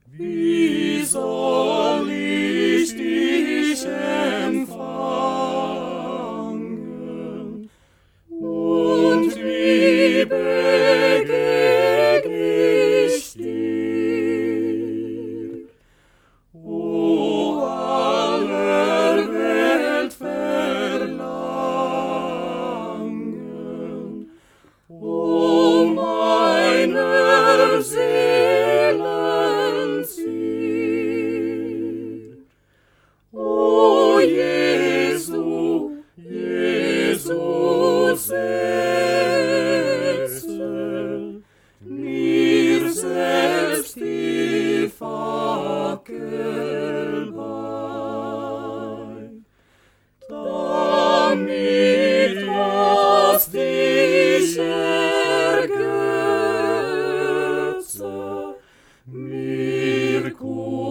Wie soll ich dich empfangen? Und wie begegne ich dir? O aller Welt Verlangen, o meiner Seelen Ziel. O Jesu, Jesus, setze mir selbst die Fackel bei, damit was dich ergötze, mir gut